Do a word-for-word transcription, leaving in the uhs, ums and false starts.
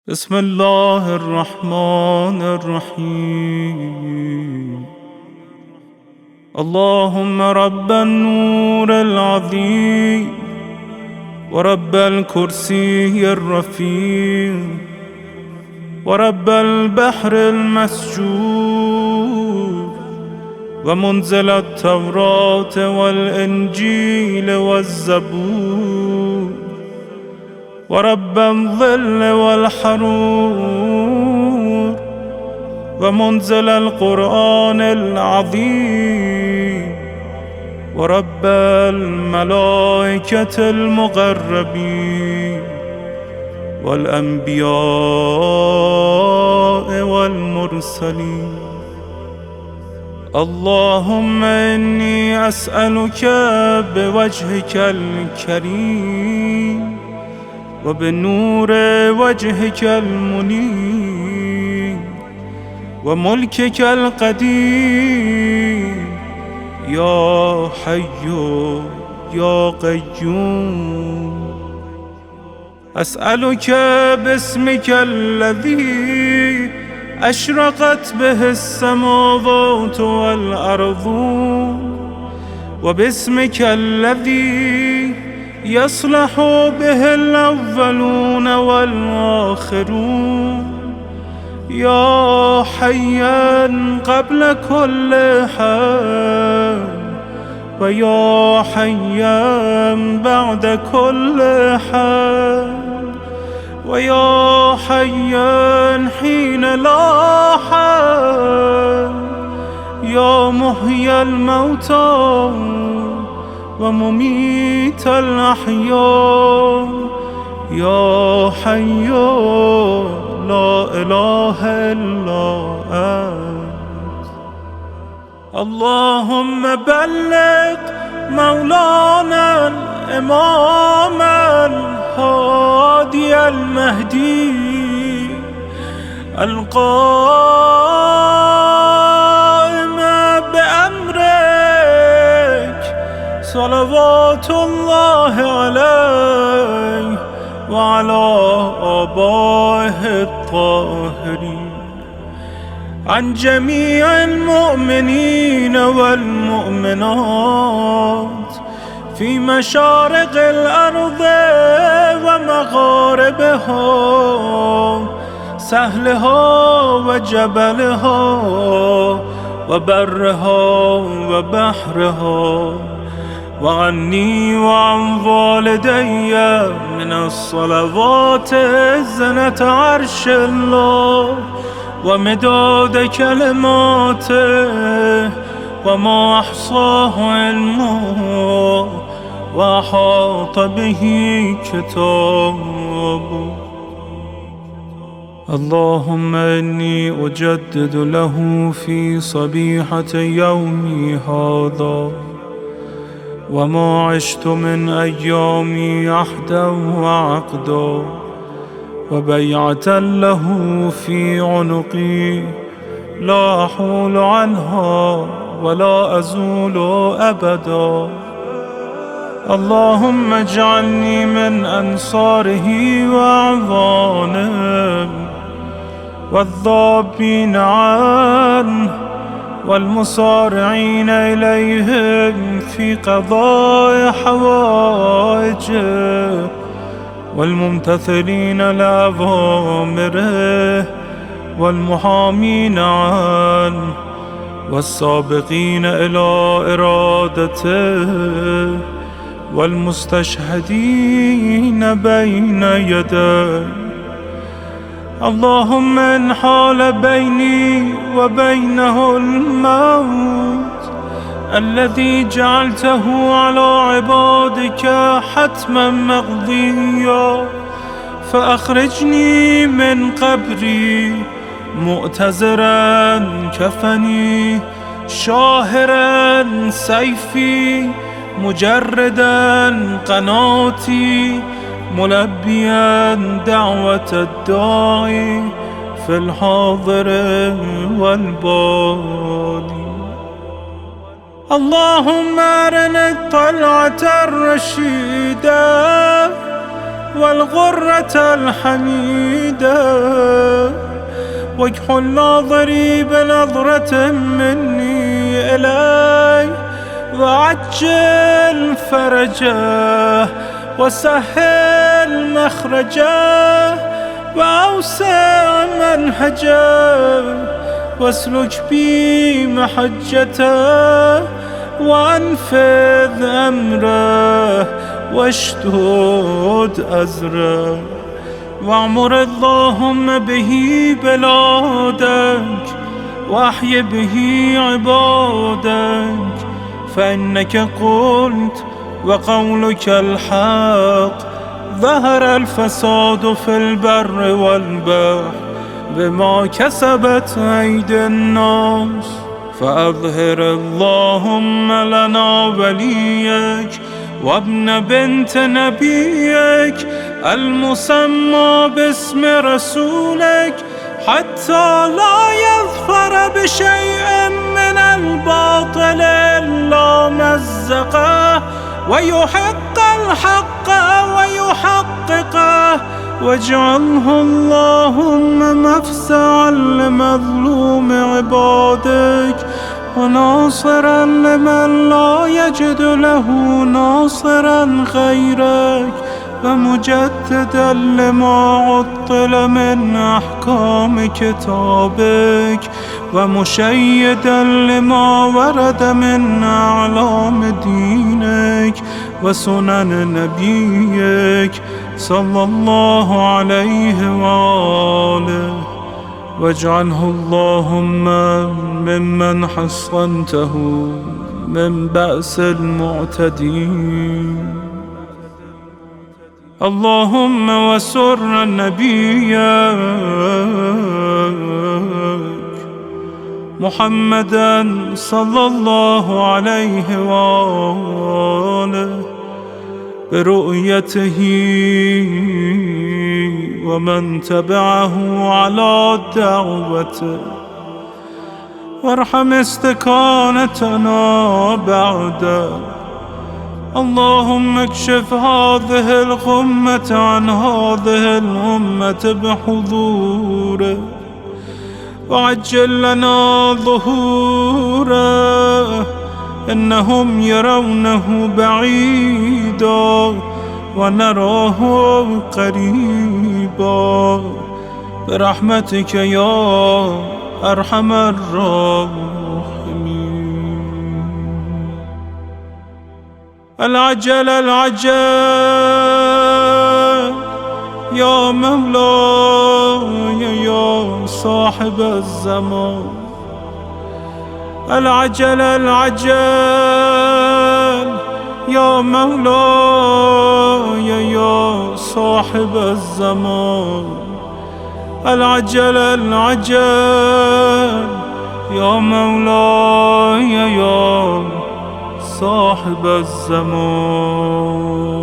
بسم الله الرحمن الرحيم. اللهم رب النور العظيم ورب الكرسي الرفيع ورب البحر المسجور ومنزل التوراة والإنجيل والزبور ورب الظل والحرور ومنزل القرآن العظيم ورب الملائكة المقربين والأنبياء والمرسلين. اللهم إني أسألك بوجهك الكريم وبنور وجهك المنير وملكك القديم يا حي يا قيوم. أسألك باسمك الذي أشرقت به السماوات والأرض وباسمك الذي يصلح به الأولون والآخرون يا حيا قبل كل حي ويا حيا بعد كل حي ويا حيا حين لا حي يا محيي الموتى ومميت الأحياء يا حي لا إله إلا أنت. اللهم بلغ مولانا الإمام الهادي المهدي القائم بأمرك صلوات الله عليه وعلى آبائه الطاهرين عن جميع المؤمنين والمؤمنات في مشارق الأرض ومغاربها سهلها وجبلها وبرها وبحرها وعني وعن والدي من الصلوات زنة عرش الله ومداد كلماته وما أحصاه علمه وأحاط به كتابه. اللهم إني أجدد له في صبيحة يومي هذا وما عشت من أيامي عهدا وعقدا وبيعة له في عنقي لا أحول عنها ولا أزول أبدا. اللهم اجعلني من أنصاره وأعوانه والذابين عنه والمصارعين إليهم في قضاء حوائجه والممتثلين لأوامره والمحامين عنه والسابقين إلى إرادته والمستشهدين بين يديه. اللهم إن حال بيني وبينه الموت الذي جعلته على عبادك حتما مقضيا فأخرجني من قبري مؤتزرا كفني شاهرا سيفي مجردا قناتي ملبيا دعوة الداعي في الحاضر والبادي. اللهم أرنا الطلعة الرشيدة والغرة الحميدة، واكحل ناظري بنظرة مني إلي، وعجل فرجه وسهل مخرجه، وأوسع منهجه، واسلك بي محجته، وأنفذ أمره، واشدد أزره، واعمر اللهم به بلادك، واحي به عبادك، فإنك قلت وقولك الحق: ظهر الفساد في البر والبحر بما كسبت أيدي الناس، فأظهر اللهم لنا وليك وابن بنت نبيك المسمى باسم رسولك، حتى لا يظفر بشيء من الباطل إلا مزقه، ويحق الحق ويحققه، واجعله اللهم مفزعا لمظلوم عبادك، وناصرا لمن لا يجد له ناصرا غيرك، ومجددا لما عطل من أحكام كتابك، ومشيدا لما ورد من أعلام دينك وسنن نبيك صلى الله عليه وآله، واجعله اللهم ممن حصنته من بأس المعتدين. اللهم وسر نبيك محمدا صلى الله عليه وآله برؤيته ومن تبعه على دعوته، وارحم استكانتنا بعده. اللهم اكشف هذه الغمة عن هذه الأمة بحضوره، وعجل لنا ظهوره، إنهم يرونه بعيدا ونراه قريبا، برحمتك يا أرحم الراحمين. العجل العجل يا مولاي يا صاحب الزمان، العجل العجل يا مولاي يا صاحب الزمان، العجل العجل يا مولاي يا صاحب الزمان.